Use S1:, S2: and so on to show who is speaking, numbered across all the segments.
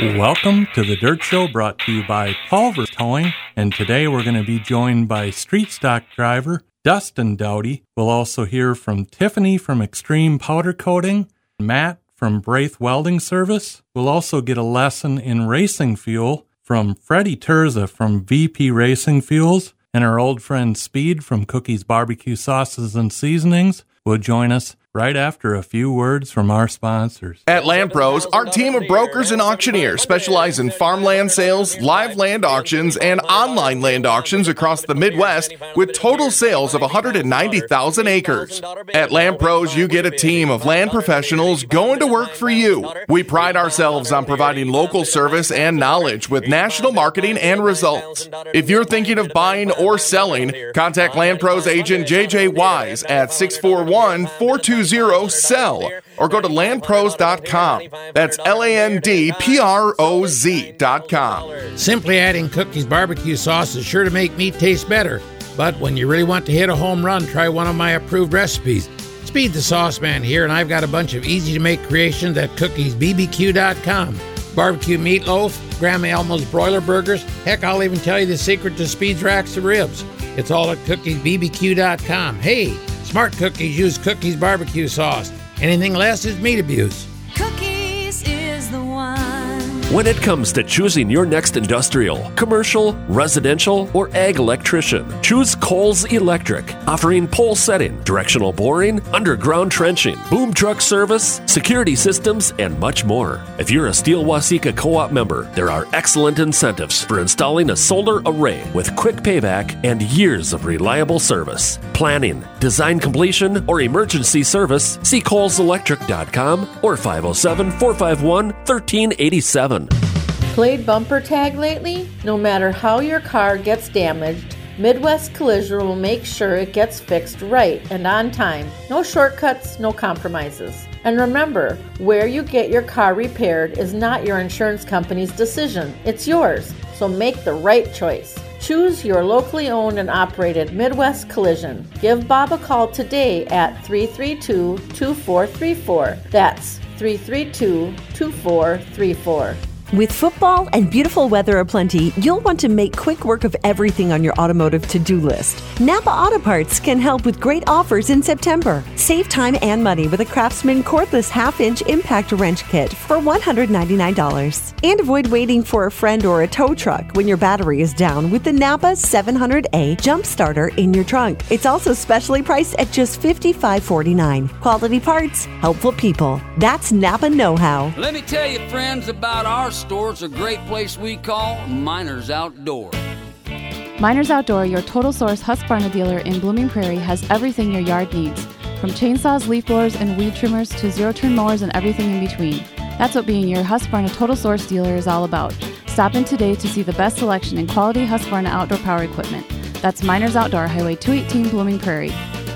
S1: Welcome to the Dirt Show, brought to you by Pulver Towing, and today we're going to be joined by street stock driver Dustin Dowdy. We'll also hear from Tiffany from Extreme Powder Coating, Matt from Braith Welding Service. We'll also get a lesson in racing fuel from Freddie Terza from VP Racing Fuels, and our old friend Speed from Cookies Barbecue Sauces and Seasonings will join us right after a few words from our sponsors.
S2: At Land Pros, our team of brokers and auctioneers specialize in farmland sales, live land auctions, and online land auctions across the Midwest with total sales of 190,000 acres. At Land Pros, you get a team of land professionals going to work for you. We pride ourselves on providing local service and knowledge with national marketing and results. If you're thinking of buying or selling, contact Land Pros agent JJ Wise at 641-420-SELL or go to landpros.com. That's LANDPROZ.com.
S3: Simply adding Cookies barbecue sauce is sure to make meat taste better. But when you really want to hit a home run, try one of my approved recipes. Speed the Sauce Man here, and I've got a bunch of easy-to-make creations at cookiesbbq.com. Barbecue meatloaf, Grandma Elmo's broiler burgers. Heck, I'll even tell you the secret to Speed's racks of ribs. It's all at cookiesbbq.com. Hey, smart cookies use Cookies barbecue sauce. Anything less is meat abuse.
S4: Cookies is the one.
S5: When it comes to choosing your next industrial, commercial, residential, or ag electrician, choose Coles Electric, offering pole setting, directional boring, underground trenching, boom truck service, security systems, and much more. If you're a Steel Waseca Co-op member, there are excellent incentives for installing a solar array with quick payback and years of reliable service. Planning, design completion, or emergency service, see coleselectric.com or 507-451-1387.
S6: Played bumper tag lately? No matter how your car gets damaged, Midwest Collision will make sure it gets fixed right and on time. No shortcuts, no compromises. And remember, where you get your car repaired is not your insurance company's decision. It's yours. So make the right choice. Choose your locally owned and operated Midwest Collision. Give Bob a call today at 332-2434. That's 332-2434.
S7: With football and beautiful weather aplenty, you'll want to make quick work of everything on your automotive to-do list. Napa Auto Parts can help with great offers in September. Save time and money with a Craftsman cordless half-inch impact wrench kit for $199. And avoid waiting for a friend or a tow truck when your battery is down with the Napa 700A Jump Starter in your trunk. It's also specially priced at just $55.49. Quality parts, helpful people. That's Napa know-how.
S8: Let me tell you, friends, about our store's a great place we call Miners Outdoor.
S9: Miners Outdoor, your total source Husqvarna dealer in Blooming Prairie, has everything your yard needs. From chainsaws, leaf blowers, and weed trimmers to zero-turn mowers and everything in between. That's what being your Husqvarna total source dealer is all about. Stop in today to see the best selection in quality Husqvarna outdoor power equipment. That's Miners Outdoor, Highway 218, Blooming Prairie.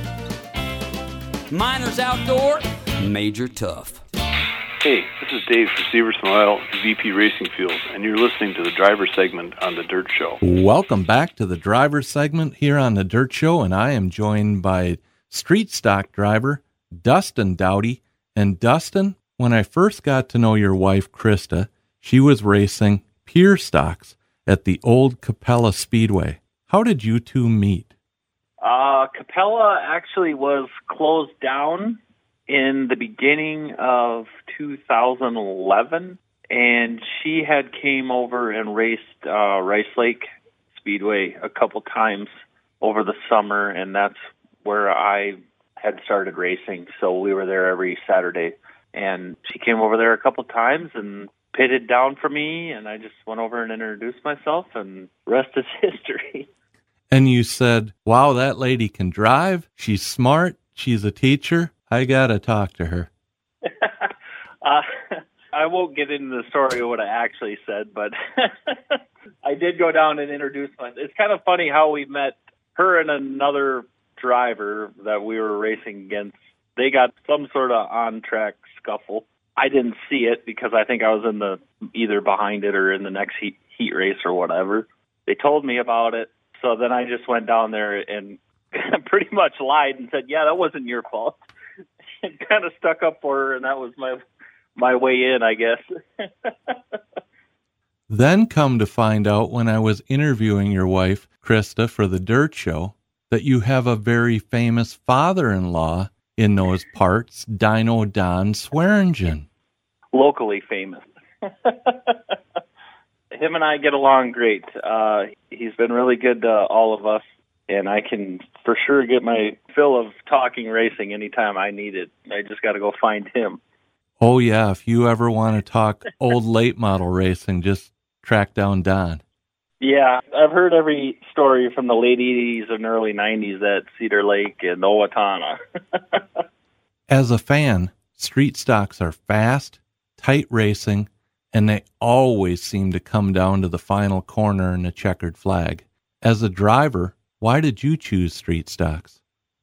S8: Miners Outdoor, Major Tough.
S10: Hey, this is Dave from Severson Oil, VP Racing Fuels, and you're listening to the driver segment on The Dirt Show.
S1: Welcome back to the driver segment here on the Dirt Show, and I am joined by street stock driver Dustin Dowdy. And Dustin, when I first got to know your wife, Krista, she was racing pier stocks at the old Capella Speedway. How did you two meet?
S11: Capella actually was closed down in the beginning of 2011, and she had came over and raced Rice Lake Speedway a couple times over the summer, and that's where I had started racing. So we were there every Saturday, and she came over there a couple times and pitted down for me, and I just went over and introduced myself, and the rest is history.
S1: And you said, wow, that lady can drive. She's smart. She's a teacher. I got to talk to her.
S11: I won't get into the story of what I actually said, but I did go down and introduce myself. It's kind of funny how we met. Her and another driver that we were racing against, they got some sort of on-track scuffle. I didn't see it because I think I was in the either behind it or in the next heat race or whatever. They told me about it, so then I just went down there and pretty much lied and said, yeah, that wasn't your fault. And kind of stuck up for her, and that was my way in, I guess.
S1: Then come to find out when I was interviewing your wife, Krista, for the Dirt Show, that you have a very famous father-in-law in those parts, Dino Don Swearingen.
S11: Locally famous. Him and I get along great. He's been really good to all of us, and I can for sure get my fill of talking racing anytime I need it. I just got to go find him.
S1: Oh, yeah. If you ever want to talk old late model racing, just track down Don.
S11: Yeah, I've heard every story from the late 80s and early 90s at Cedar Lake and Owatonna.
S1: As a fan, street stocks are fast, tight racing, and they always seem to come down to the final corner in a checkered flag. As a driver, why did you choose street stocks?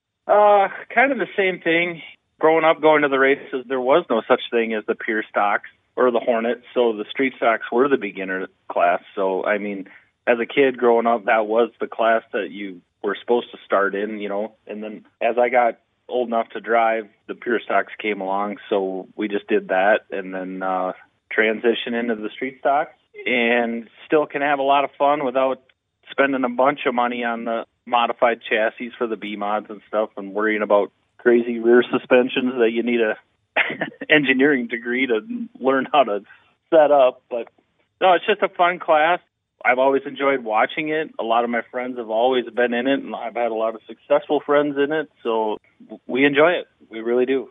S11: Kind of the same thing. Growing up, going to the races, there was no such thing as the pure stocks or the Hornet, so the street stocks were the beginner class. So, I mean, as a kid growing up, that was the class that you were supposed to start in, you know. And then as I got old enough to drive, the pure stocks came along, so we just did that and then transition into the street stocks, and still can have a lot of fun without spending a bunch of money on the modified chassis for the B-mods and stuff and worrying about crazy rear suspensions that you need a engineering degree to learn how to set up. But no, it's just a fun class. I've always enjoyed watching it. A lot of my friends have always been in it, and I've had a lot of successful friends in it, so we enjoy it. We really do.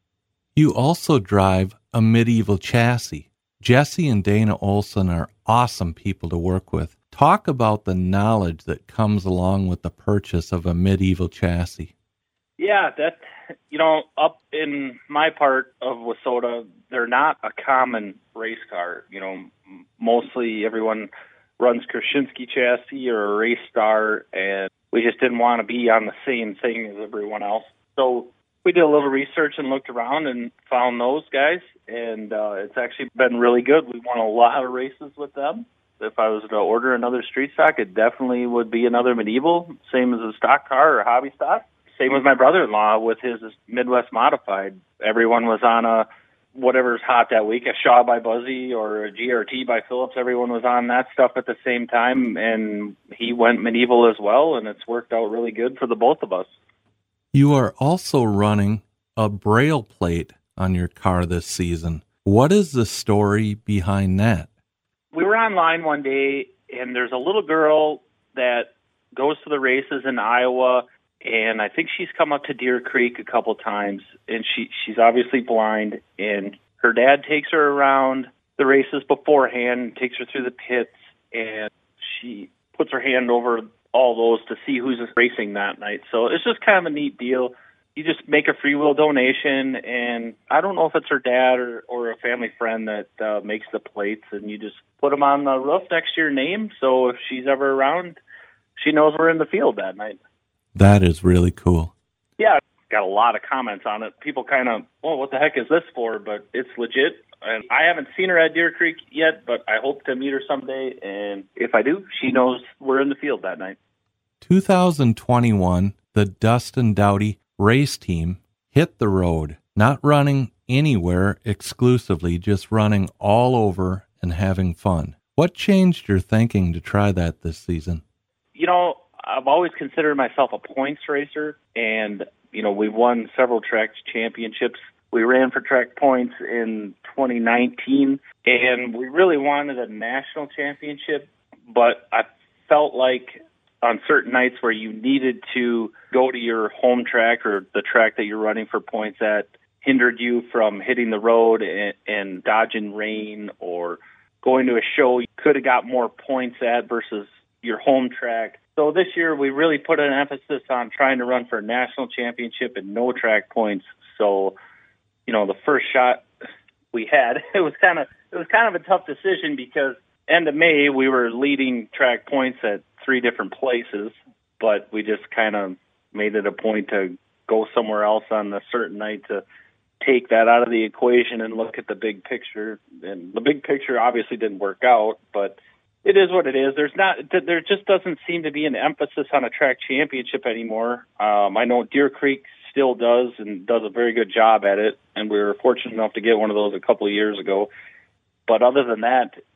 S1: You also drive a medieval chassis. Jesse and Dana Olson are awesome people to work with. Talk about the knowledge that comes along with the purchase of a medieval chassis.
S11: Yeah, that, you know, up in my part of Wissota, they're not a common race car. You know, mostly everyone runs Krasinski chassis or a Race Star, and we just didn't want to be on the same thing as everyone else. So we did a little research and looked around and found those guys, and it's actually been really good. We won a lot of races with them. If I was to order another street stock, it definitely would be another medieval, same as a stock car or hobby stock. Same with my brother-in-law with his Midwest Modified. Everyone was on a whatever's hot that week, a Shaw by Buzzy or a GRT by Phillips. Everyone was on that stuff at the same time, and he went medieval as well, and it's worked out really good for the both of us.
S1: You are also running a Braille plate on your car this season. What is the story behind that?
S11: We were online one day, and there's a little girl that goes to the races in Iowa, and I think she's come up to Deer Creek a couple times, and she's obviously blind, and her dad takes her around the races beforehand, takes her through the pits, and she puts her hand over all those to see who's racing that night. So it's just kind of a neat deal. You just make a free will donation, and I don't know if it's her dad or a family friend that makes the plates, and you just put them on the roof next to your name, so if she's ever around, she knows we're in the field that night.
S1: That is really cool.
S11: Yeah, got a lot of comments on it. People kind of, well, what the heck is this for? But it's legit. And I haven't seen her at Deer Creek yet, but I hope to meet her someday. And if I do, she knows we're in the field that night.
S1: 2021, the Dustin Dowdy race team hit the road, not running anywhere exclusively, just running all over and having fun. What changed your thinking to try that this season?
S11: You know, I've always considered myself a points racer, and, you know, we've won several track championships. We ran for track points in 2019, and we really wanted a national championship, but I felt like on certain nights where you needed to go to your home track or the track that you're running for points at hindered you from hitting the road and dodging rain, or going to a show you could have got more points at versus your home track. So this year we really put an emphasis on trying to run for a national championship and no track points. So, you know, the first shot we had, it was kind of a tough decision because end of May we were leading track points at 3 different places, but we just kind of made it a point to go somewhere else on a certain night to take that out of the equation and look at the big picture. And the big picture obviously didn't work out, but it is what it is. There just doesn't seem to be an emphasis on a track championship anymore. I know Deer Creek still does and does a very good job at it, and we were fortunate enough to get one of those a couple of years ago. But other than that,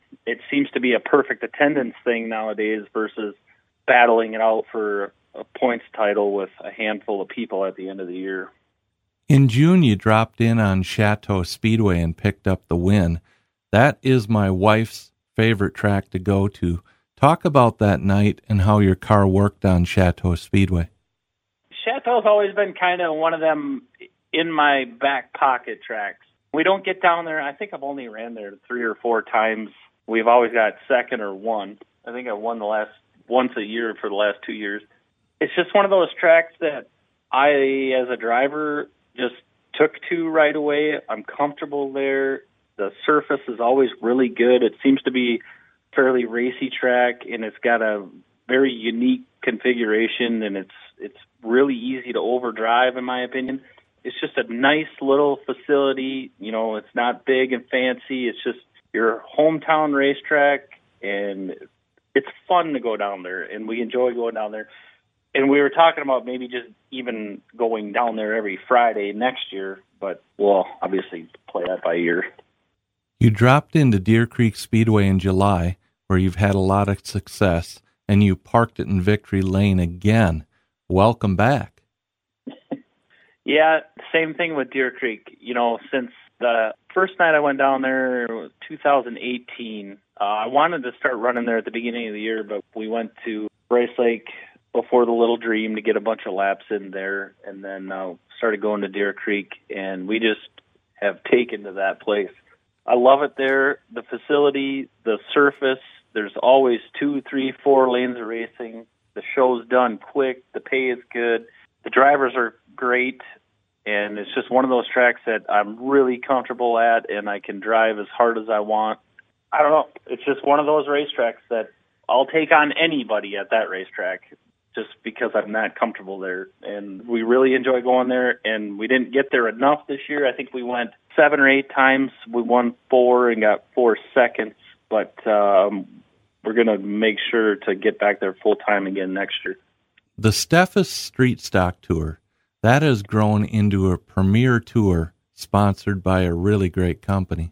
S11: it seems to be a perfect attendance thing nowadays versus battling it out for a points title with a handful of people at the end of the year.
S1: In June, you dropped in on Chateau Speedway and picked up the win. That is my wife's favorite track to go to. Talk about that night and how your car worked on Chateau Speedway.
S11: Chateau's always been kind of one of them in my back pocket tracks. We don't get down there. I think I've only ran there 3 or 4 times. We've always got second or one. I think I won once a year for the last 2 years. It's just one of those tracks that I, as a driver, just took to right away. I'm comfortable there. The surface is always really good. It seems to be a fairly racy track, and it's got a very unique configuration, and it's really easy to overdrive, in my opinion. It's just a nice little facility. You know, it's not big and fancy. It's just your hometown racetrack, and it's fun to go down there, and we enjoy going down there. And we were talking about maybe just even going down there every Friday next year, but we'll obviously play that by ear.
S1: You dropped into Deer Creek Speedway in July, where you've had a lot of success, and you parked it in Victory Lane again. Welcome back.
S11: Yeah, same thing with Deer Creek. You know, since the first night I went down there, 2018, I wanted to start running there at the beginning of the year, but we went to Rice Lake before the Little Dream to get a bunch of laps in there, and then started going to Deer Creek, and we just have taken to that place. I love it there. The facility, the surface, there's always 2, 3, 4 lanes of racing. The show's done quick. The pay is good. The drivers are great. And it's just one of those tracks that I'm really comfortable at, and I can drive as hard as I want. I don't know. It's just one of those racetracks that I'll take on anybody at that racetrack just because I'm not comfortable there. And we really enjoy going there, and we didn't get there enough this year. I think we went 7 or 8 times. We won 4 and got 4 seconds, but we're going to make sure to get back there full time again next year.
S1: The Steffes Street Stock Tour, that has grown into a premier tour sponsored by a really great company.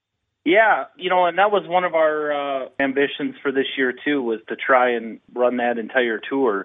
S11: Yeah, you know, and that was one of our ambitions for this year, too, was to try and run that entire tour.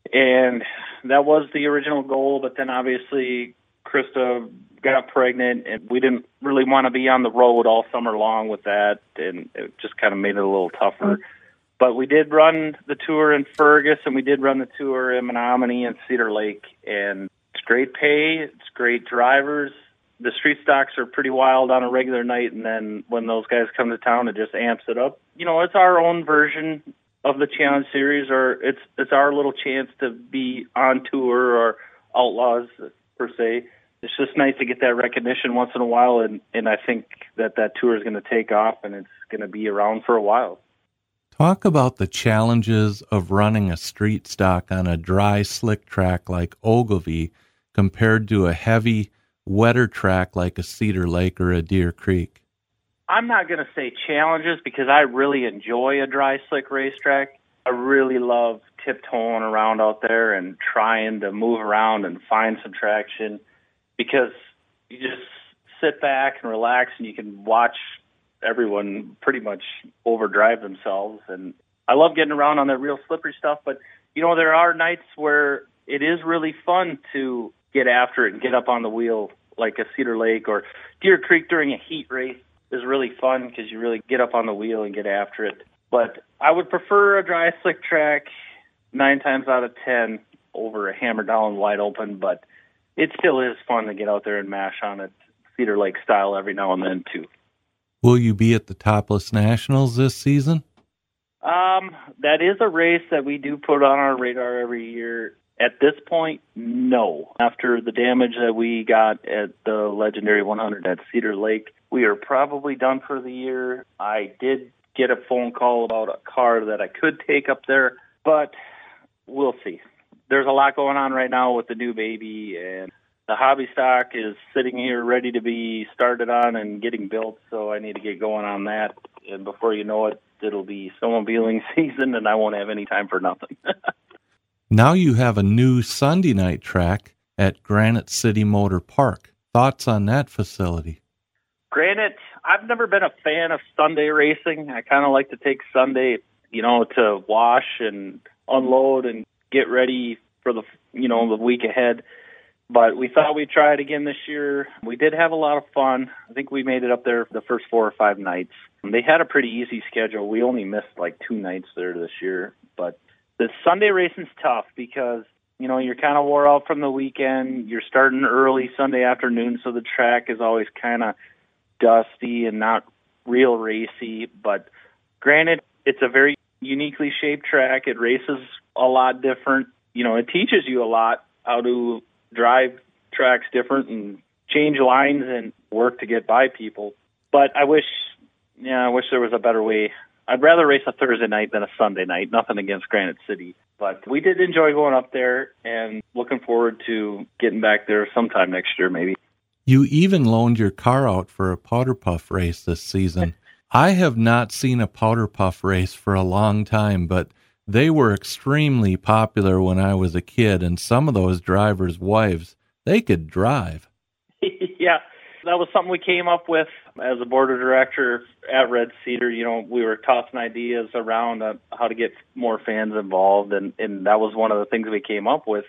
S11: And that was the original goal, but then obviously Krista got pregnant, and we didn't really want to be on the road all summer long with that, and it just kind of made it a little tougher. But we did run the tour in Fergus, and we did run the tour in Menominee and Cedar Lake, and it's great pay, it's great drivers. The street stocks are pretty wild on a regular night, and then when those guys come to town, it just amps it up. You know, it's our own version of the Challenge Series, or it's our little chance to be on tour or Outlaws, per se. It's just nice to get that recognition once in a while, and I think that tour is going to take off, and it's going to be around for a while.
S1: Talk about the challenges of running a street stock on a dry, slick track like Ogilvie compared to a heavy, wetter track like a Cedar Lake or a Deer Creek.
S11: I'm not going to say challenges because I really enjoy a dry, slick racetrack. I really love tiptoeing around out there and trying to move around and find some traction because you just sit back and relax and you can watch everyone pretty much overdrive themselves. And I love getting around on that real slippery stuff, but, you know, there are nights where it is really fun to get after it and get up on the wheel like a Cedar Lake or Deer Creek during a heat race is really fun because you really get up on the wheel and get after it. But I would prefer a dry, slick track 9 times out of 10 over a hammer down wide open, but it still is fun to get out there and mash on it Cedar Lake style every now and then too.
S1: Will you be at the Topless Nationals this season?
S11: That is a race that we do put on our radar every year. At this point, no. After the damage that we got at the Legendary 100 at Cedar Lake, we are probably done for the year. I did get a phone call about a car that I could take up there, but we'll see. There's a lot going on right now with the new baby, and the hobby stock is sitting here ready to be started on and getting built, so I need to get going on that. And before you know it, it'll be snowmobiling season, and I won't have any time for nothing.
S1: Now you have a new Sunday night track at Granite City Motor Park. Thoughts on that facility?
S11: Granted, I've never been a fan of Sunday racing. I kind of like to take Sunday, to wash and unload and get ready for the week ahead. But we thought we'd try it again this year. We did have a lot of fun. I think we made it up there for the first 4 or 5 nights. They had a pretty easy schedule. We only missed like 2 nights there this year. But the Sunday racing's tough because, you're kind of wore out from the weekend. You're starting early Sunday afternoon, so the track is always kind of dusty and not real racy. But granted, it's a very uniquely shaped track. It races a lot different. It teaches you a lot how to drive tracks different and change lines and work to get by people. But I wish there was a better way. I'd rather race a Thursday night than a Sunday night. Nothing against Granite City. But we did enjoy going up there and looking forward to getting back there sometime next year maybe.
S1: You even loaned your car out for a powder puff race this season. I have not seen a powder puff race for a long time, but they were extremely popular when I was a kid, and some of those drivers' wives, they could drive.
S11: Yeah, that was something we came up with as a board of director at Red Cedar. We were tossing ideas around how to get more fans involved, and that was one of the things we came up with.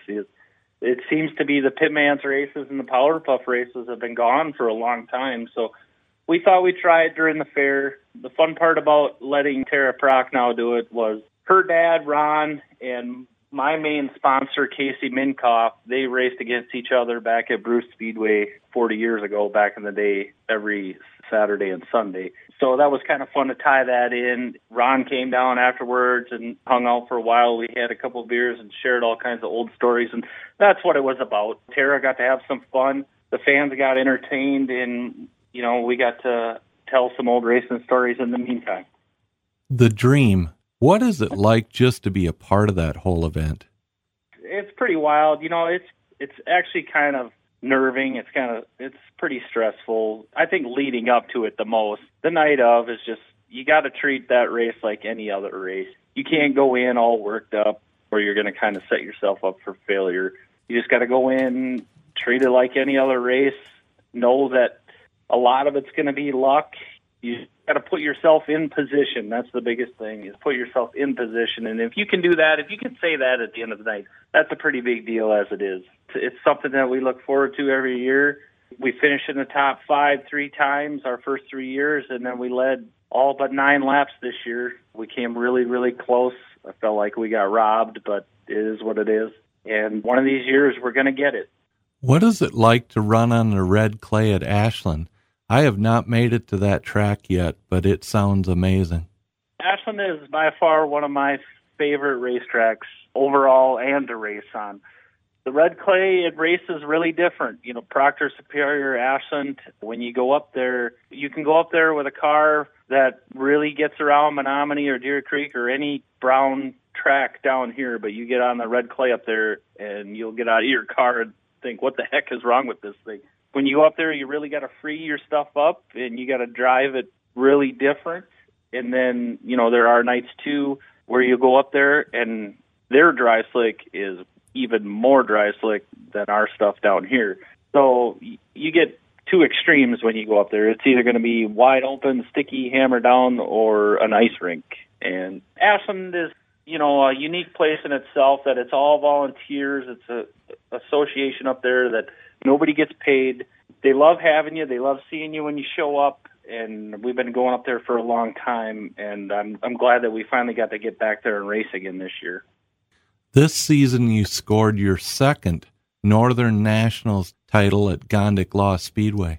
S11: It seems to be the Pitman's races and the Powder Puff races have been gone for a long time, so we thought we'd try it during the fair. The fun part about letting Tara Prochnow do it was her dad, Ron, and my main sponsor, Casey Minkoff, they raced against each other back at Bruce Speedway 40 years ago, back in the day, every Saturday and Sunday. So that was kind of fun to tie that in. Ron came down afterwards and hung out for a while. We had a couple of beers and shared all kinds of old stories, and that's what it was about. Tara got to have some fun. The fans got entertained, and, we got to tell some old racing stories in the meantime.
S1: The dream. What is it like just to be a part of that whole event?
S11: It's pretty wild. It's actually kind of nerving. It's pretty stressful. I think leading up to it the most. The night of is just, you got to treat that race like any other race. You can't go in all worked up or you're going to kind of set yourself up for failure. You just got to go in, treat it like any other race, know that a lot of it's going to be luck. You got to put yourself in position. That's the biggest thing, is put yourself in position. And if you can do that, if you can say that at the end of the night, that's a pretty big deal as it is. It's something that we look forward to every year. We finished in the top 5 3 times our first 3 years, and then we led all but 9 laps this year. We came really, really close. I felt like we got robbed, but it is what it is. And one of these years, we're going to get it.
S1: What is it like to run on the red clay at Ashland? I have not made it to that track yet, but it sounds amazing.
S11: Ashland is by far one of my favorite racetracks overall and to race on. The red clay, it races really different. Proctor, Superior, Ashland, when you go up there, you can go up there with a car that really gets around Menominee or Deer Creek or any brown track down here, but you get on the red clay up there and you'll get out of your car and think, what the heck is wrong with this thing? When you go up there, you really got to free your stuff up, and you got to drive it really different. And then, there are nights, too, where you go up there, and their dry slick is even more dry slick than our stuff down here. So you get 2 extremes when you go up there. It's either going to be wide open, sticky, hammer down, or an ice rink. And Ashland is, a unique place in itself, that it's all volunteers. It's a association up there that nobody gets paid. They love having you. They love seeing you when you show up. And we've been going up there for a long time. And I'm glad that we finally got to get back there and race again this year.
S1: This season, you scored your 2nd Northern Nationals title at Gondik Law Speedway.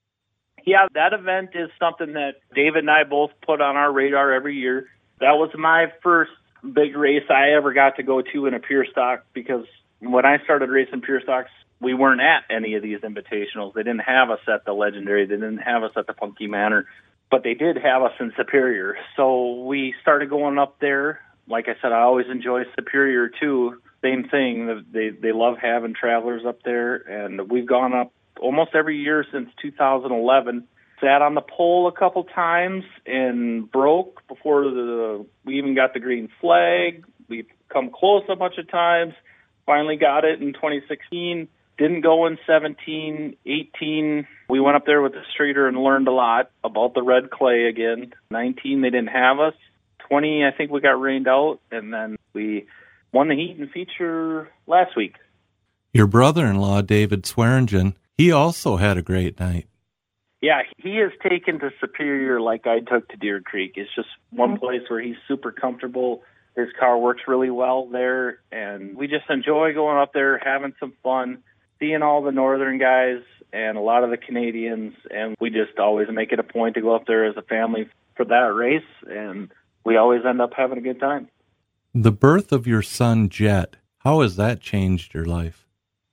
S11: Yeah, that event is something that David and I both put on our radar every year. That was my first big race I ever got to go to in a pure stock, because when I started racing pure stocks, we weren't at any of these invitationals. They didn't have us at the Legendary. They didn't have us at the Punky Manor, but they did have us in Superior. So we started going up there. Like I said, I always enjoy Superior too. Same thing. They love having travelers up there, and we've gone up almost every year since 2011. Sat on the pole a couple times and broke before we even got the green flag. We've come close a bunch of times. Finally got it in 2016. didn't go in 17, 18. We went up there with the streeter and learned a lot about the red clay again. 19, they didn't have us. 20, I think we got rained out, and then we won the heat and feature last week.
S1: Your brother-in-law, David Swearingen, he also had a great night.
S11: Yeah, he has taken to Superior like I took to Deer Creek. It's just one place where he's super comfortable. His car works really well there, and we just enjoy going up there, having some fun, seeing all the northern guys and a lot of the Canadians, and we just always make it a point to go up there as a family for that race, and we always end up having a good time.
S1: The birth of your son, Jet, how has that changed your life?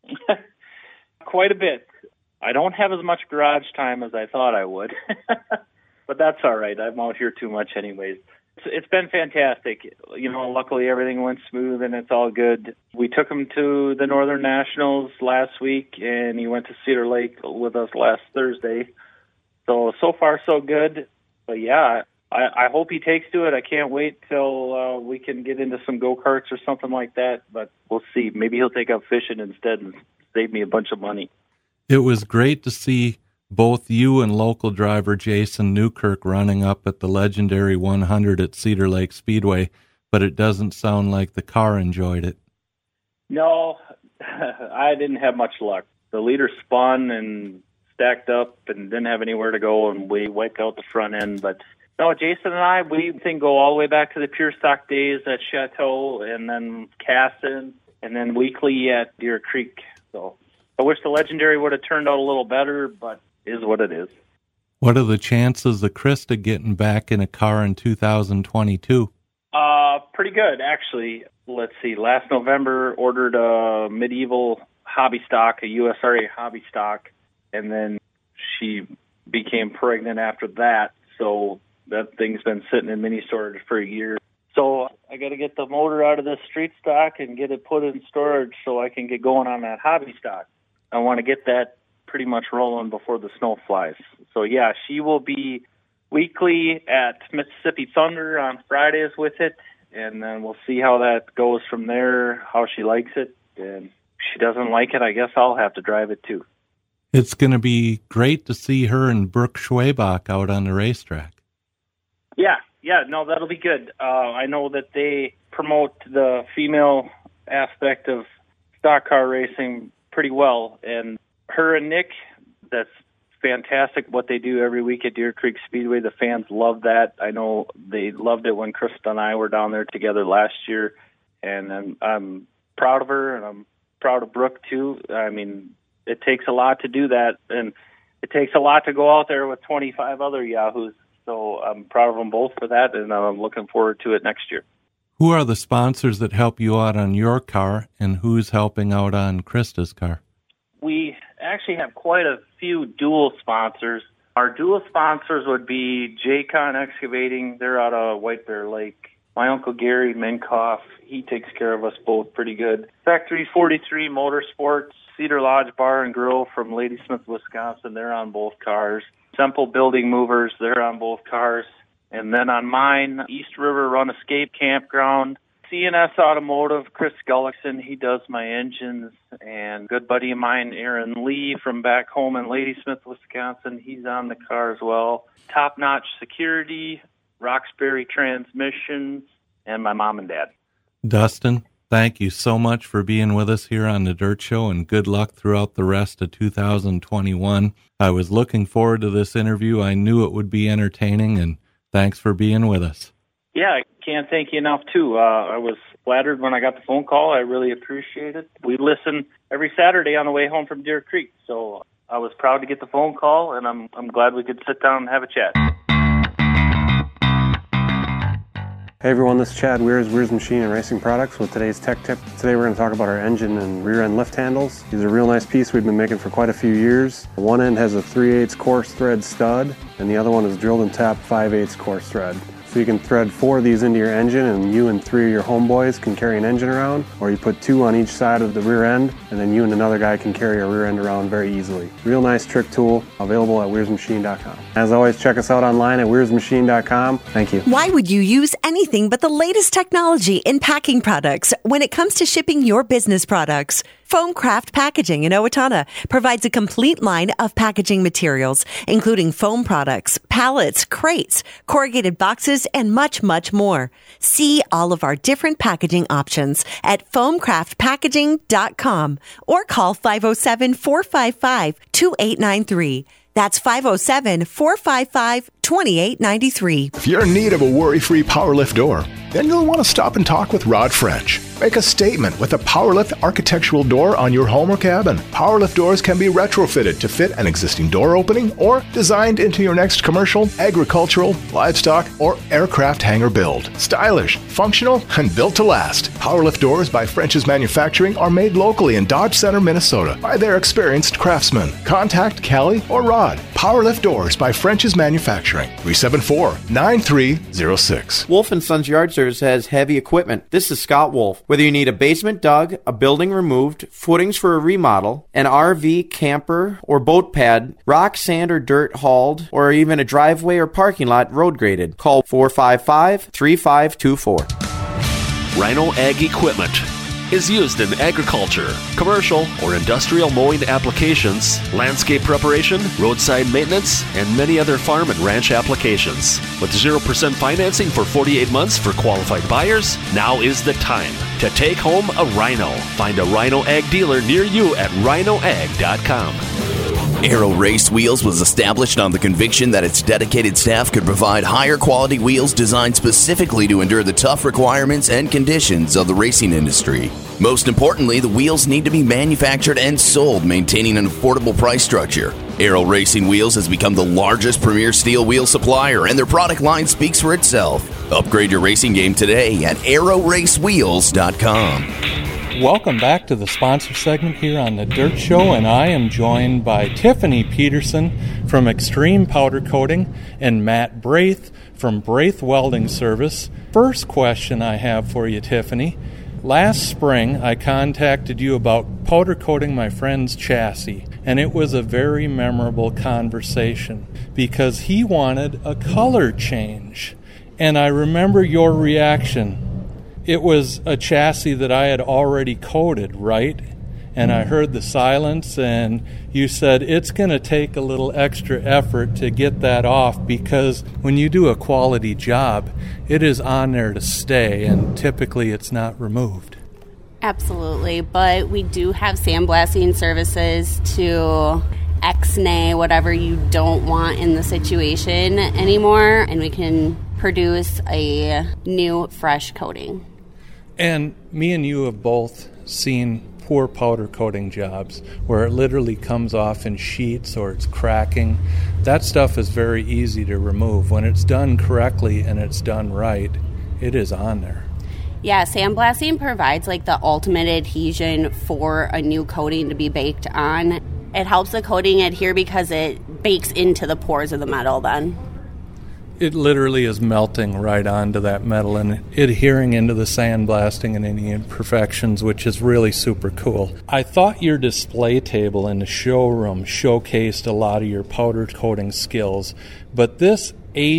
S11: Quite a bit. I don't have as much garage time as I thought I would, but that's all right. I'm out here too much anyways. It's been fantastic. You know, luckily everything went smooth and it's all good. We took him to the Northern Nationals last week, and he went to Cedar Lake with us last Thursday. So far so good. But yeah, I hope he takes to it. I can't wait till we can get into some go-karts or something like that, but we'll see. Maybe he'll take up fishing instead and save me a bunch of money.
S1: It was great to see both you and local driver Jason Newkirk running up at the legendary 100 at Cedar Lake Speedway, but it doesn't sound like the car enjoyed it.
S11: No, I didn't have much luck. The leader spun and stacked up and didn't have anywhere to go, and we wiped out the front end. But no, Jason and I, we think go all the way back to the pure stock days at Chateau, and then Casson, and then weekly at Deer Creek. So I wish the legendary would have turned out a little better, but is what it is.
S1: What are the chances of Krista getting back in a car in 2022?
S11: Pretty good, actually. Let's see. Last November, ordered a medieval hobby stock, a USRA hobby stock, and then she became pregnant after that. So that thing's been sitting in mini storage for a year. So I got to get the motor out of this street stock and get it put in storage so I can get going on that hobby stock. I want to get that pretty much rolling before the snow flies. So yeah, she will be weekly at Mississippi Thunder on Fridays with it, and then we'll see how that goes from there, how she likes it. And if she doesn't like it, I guess I'll have to drive it too.
S1: It's going to be great to see her and Brooke Schwabach out on the racetrack. Yeah, no, that'll be good. I know that they promote the female aspect of stock car racing pretty well, and her and Nick, that's fantastic what they do every week at Deer Creek Speedway. The fans love that. I know they loved it when Krista and I were down there together last year, and I'm proud of her, and I'm proud of Brooke too. I mean, it takes a lot to do that, and it takes a lot to go out there with 25 other Yahoos. So I'm proud of them both for that, and I'm looking forward to it next year. Who are the sponsors that help you out on your car, and who's helping out on Krista's car?
S11: We actually have quite a few dual sponsors. Our dual sponsors would be J-Con Excavating. They're out of White Bear Lake. My Uncle Gary Minkoff, he takes care of us both pretty good. Factory 43 Motorsports, Cedar Lodge Bar and Grill from Ladysmith, Wisconsin. They're on both cars. Semple Building Movers, they're on both cars. And then on mine, East River Run Escape Campground. CNS Automotive, Chris Gullickson, he does my engines. And good buddy of mine, Aaron Lee, from back home in Ladysmith, Wisconsin, he's on the car as well. Top Notch Security, Roxbury Transmissions, and my mom and dad.
S1: Dustin, thank you so much for being with us here on the Dirt Show, and good luck throughout the rest of 2021. I was looking forward to this interview. I knew it would be entertaining, and thanks for being with us.
S11: Yeah, I can't thank you enough, too. I was flattered when I got the phone call. I really appreciate it. We listen every Saturday on the way home from Deer Creek, so I was proud to get the phone call, and I'm glad we could sit down and have a chat.
S12: Hey everyone, this is Chad Weirs, Weirs Machine and Racing Products with today's tech tip. Today we're going to talk about our engine and rear end lift handles. These are a real nice piece we've been making for quite a few years. One end has a 3/8 coarse thread stud, and the other one is drilled and tapped 5/8 coarse thread. So you can thread 4 of these into your engine, and you and 3 of your homeboys can carry an engine around, or you put 2 on each side of the rear end, and then you and another guy can carry a rear end around very easily. Real nice trick tool, available at weirsmachine.com. As always, check us out online at weirsmachine.com. Thank you.
S7: Why would you use anything but the latest technology in packing products when it comes to shipping your business products? Foamcraft Packaging in Owatonna provides a complete line of packaging materials, including foam products, pallets, crates, corrugated boxes, and much, much more. See all of our different packaging options at foamcraftpackaging.com or call 507-455-2893. That's 507-455-2893.
S13: If you're in need of a worry-free PowerLift door, then you'll want to stop and talk with Rod French. Make a statement with a PowerLift architectural door on your home or cabin. PowerLift doors can be retrofitted to fit an existing door opening or designed into your next commercial, agricultural, livestock, or aircraft hangar build. Stylish, functional, and built to last. PowerLift doors by French's Manufacturing are made locally in Dodge Center, Minnesota by their experienced craftsmen. Contact Callie or Rod. PowerLift doors by French's Manufacturing. 374-9306.
S14: Wolf & Sons Yard Service has heavy equipment. This is Scott Wolf. Whether you need a basement dug, a building removed, footings for a remodel, an RV, camper, or boat pad, rock, sand, or dirt hauled, or even a driveway or parking lot road graded, call 455-3524.
S5: Rhino Ag Equipment is used in agriculture, commercial, or industrial mowing applications, landscape preparation, roadside maintenance, and many other farm and ranch applications. With 0% financing for 48 months for qualified buyers, now is the time to take home a Rhino. Find a Rhino Ag dealer near you at rhinoag.com.
S15: Aero Race Wheels was established on the conviction that its dedicated staff could provide higher quality wheels designed specifically to endure the tough requirements and conditions of the racing industry. Most importantly, the wheels need to be manufactured and sold, maintaining an affordable price structure. Aero Racing Wheels has become the largest premier steel wheel supplier, and their product line speaks for itself. Upgrade your racing game today at aeroracewheels.com.
S1: Welcome back to the sponsor segment here on The Dirt Show, and I am joined by Tiffany Peterson from Extreme Powder Coating and Matt Braith from Braith Welding Service. First question I have for you, Tiffany. Last spring, I contacted you about powder coating my friend's chassis, and it was a very memorable conversation because he wanted a color change. And I remember your reaction. It was a chassis that I had already coated, right? And I heard the silence, and you said it's going to take a little extra effort to get that off because when you do a quality job, it is on there to stay, and typically it's not removed.
S16: Absolutely, but we do have sandblasting services to X-nay whatever you don't want in the situation anymore, and we can produce a new, fresh coating.
S1: And me and you have both seen poor powder coating jobs where it literally comes off in sheets or it's cracking. That stuff is very easy to remove. When it's done correctly and it's done right, it is on there.
S16: Yeah, sandblasting provides like the ultimate adhesion for a new coating to be baked on. It helps the coating adhere because it bakes into the pores of the metal then.
S1: It literally is melting right onto that metal and adhering into the sandblasting and any imperfections, which is really super cool. I thought your display table in the showroom showcased a lot of your powder coating skills, but this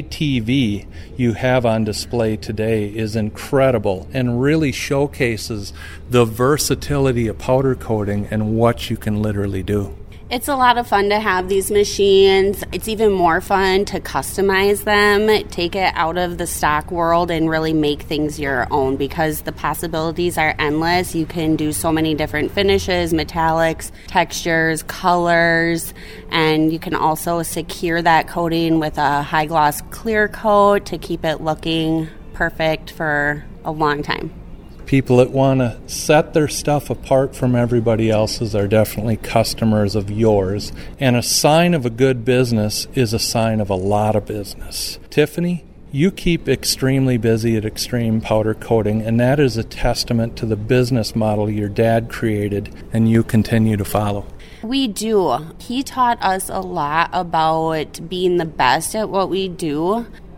S1: ATV you have on display today is incredible and really showcases the versatility of powder coating and what you can literally do.
S16: It's a lot of fun to have these machines. It's even more fun to customize them, take it out of the stock world and really make things your own because the possibilities are endless. You can do so many different finishes, metallics, textures, colors, and you can also secure that coating with a high gloss clear coat to keep it looking perfect for a long time.
S1: People that want to set their stuff apart from everybody else's are definitely customers of yours. And a sign of a good business is a sign of a lot of business. Tiffany, you keep extremely busy at Extreme Powder Coating, and that is a testament to the business model your dad created and you continue to follow.
S16: We do. He taught us a lot about being the best at what we do.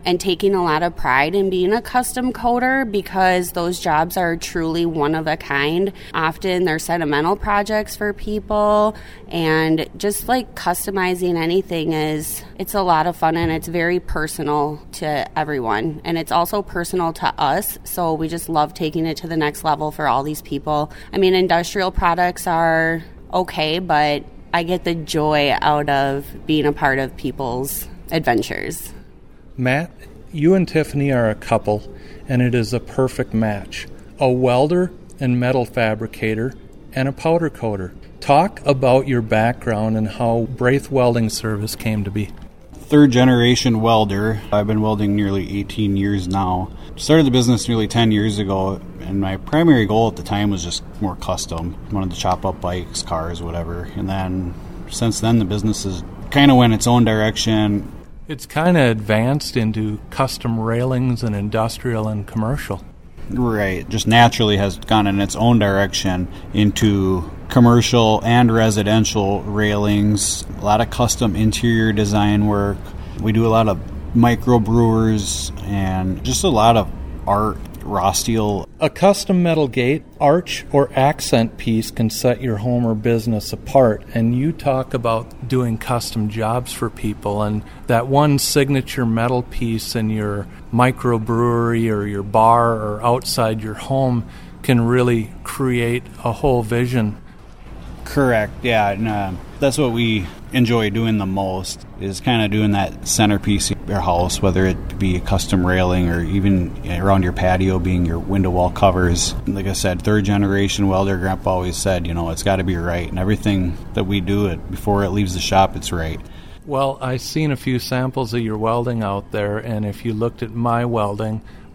S16: and taking a lot of pride in being a custom coater because those jobs are truly one of a kind. Often they're sentimental projects for people, and just like customizing anything it's a lot of fun, and it's very personal to everyone, and it's also personal to us, so we just love taking it to the next level for all these people. I mean, industrial products are okay, but I get the joy out of being a part of people's adventures.
S1: Matt, you and Tiffany are a couple, and it is a perfect match. A welder and metal fabricator and a powder coater. Talk about your background and how Braith Welding Service came to be.
S17: Third generation welder. I've been welding nearly 18 years now. Started the business nearly 10 years ago, and my primary goal at the time was just more custom. Wanted to chop up bikes, cars, whatever. And then since then the business has kind of went its own direction.
S1: It's kind of advanced into custom railings and industrial and commercial.
S17: Right, just naturally has gone in its own direction into commercial and residential railings, a lot of custom interior design work. We do a lot of microbrewers and just a lot of art, raw steel.
S1: A custom metal gate, arch, or accent piece can set your home or business apart, and you talk about doing custom jobs for people, and that one signature metal piece in your microbrewery or your bar or outside your home can really create a whole vision.
S17: Correct, yeah, and that's what we enjoy doing the most, is kind of doing that centerpiece of your house, whether it be a custom railing or even around your patio being your window wall covers. Like I said, third generation welder. Grandpa always said, it's got to be right, and everything that we do before it leaves the shop, it's right.
S1: Well, I've seen a few samples of your welding out there, and if you looked at my welding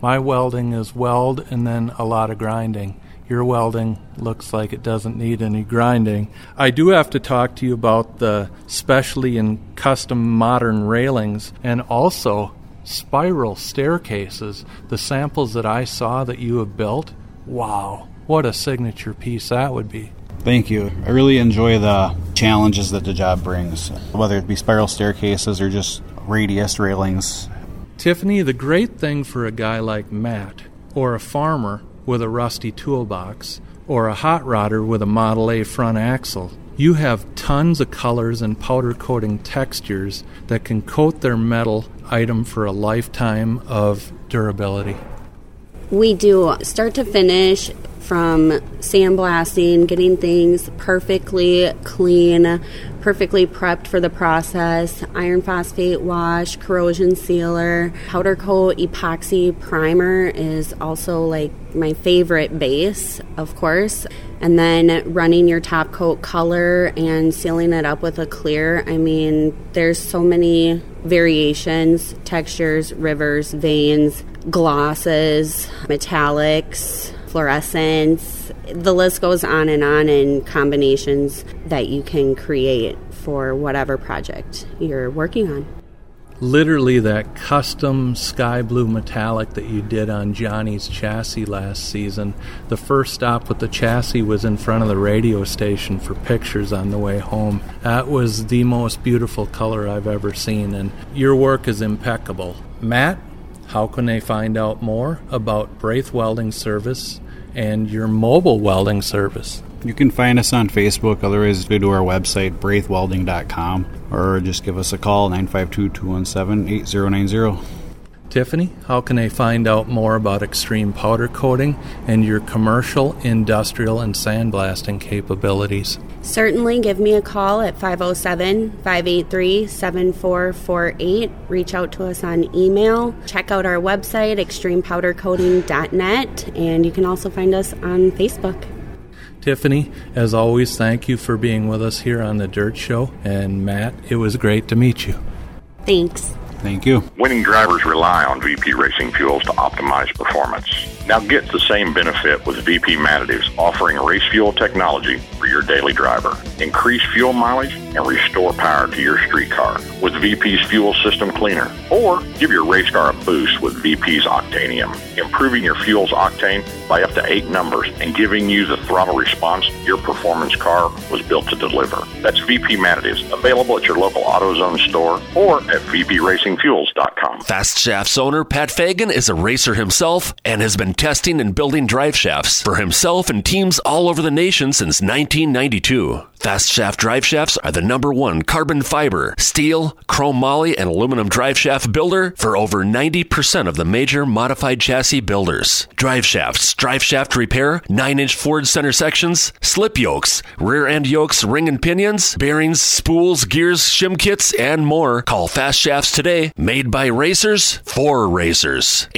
S1: is weld and then a lot of grinding. Your welding looks like it doesn't need any grinding. I do have to talk to you about the specialty in custom modern railings and also spiral staircases. The samples that I saw that you have built, wow, what a signature piece that would be.
S17: Thank you. I really enjoy the challenges that the job brings, whether it be spiral staircases or just radius railings.
S1: Tiffany, the great thing for a guy like Matt or a farmer with a rusty toolbox, or a hot rodder with a Model A front axle, you have tons of colors and powder coating textures that can coat their metal item for a lifetime of durability.
S16: We do start to finish, from sandblasting, getting things perfectly clean, perfectly prepped for the process, iron phosphate wash, corrosion sealer, powder coat, epoxy primer is also like my favorite base, of course. And then running your top coat color and sealing it up with a clear. I mean, there's so many variations, textures, rivers, veins, glosses, metallics, fluorescence. The list goes on in combinations that you can create for whatever project you're working on.
S1: Literally that custom sky blue metallic that you did on Johnny's chassis last season. The first stop with the chassis was in front of the radio station for pictures on the way home. That was the most beautiful color I've ever seen, and your work is impeccable. Matt, how can they find out more about Braith Welding Service and your mobile welding service?
S17: You can find us on Facebook. Otherwise, go to our website, braithwelding.com, or just give us a call, 952-217-8090.
S1: Tiffany, how can they find out more about extreme powder coating and your commercial, industrial, and sandblasting capabilities?
S16: Certainly give me a call at 507-583-7448. Reach out to us on email. Check out our website, extremepowdercoating.net, and you can also find us on Facebook.
S1: Tiffany, as always, thank you for being with us here on The Dirt Show. And Matt, it was great to meet you.
S16: Thanks.
S17: Thank you.
S18: Winning drivers rely on VP Racing Fuels to optimize performance. Now get the same benefit with VP Additives, offering race fuel technology for your daily driver. Increase fuel mileage and restore power to your street car with VP's Fuel System Cleaner. Or give your race car a boost with VP's Octanium, improving your fuel's octane by up to 8 numbers and giving you the throttle response your performance car was built to deliver. That's VP Additives, available at your local AutoZone store or at vpracingfuels.com.
S5: Fast Shafts owner Pat Fagan is a racer himself and has been testing and building drive shafts for himself and teams all over the nation since 1992. Fast Shaft drive shafts are the #1 carbon fiber, steel, chrome moly, and aluminum drive shaft builder for over 90% of the major modified chassis builders. Drive shafts, drive shaft repair, 9-inch Ford center sections, slip yokes, rear end yokes, ring and pinions, bearings, spools, gears, shim kits, and more. Call Fast Shafts today. Made by racers for racers.